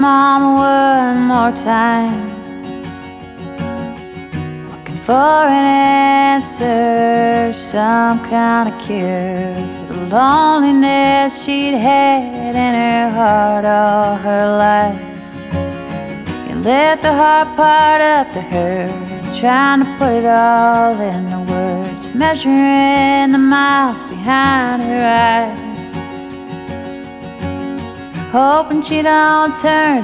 Mama one more time, looking for an answer, some kind of cure for the loneliness she'd had in her heart all her life. You left the hard part up to her, trying to put it all into words, measuring the miles behind her eyes, hoping she don't turn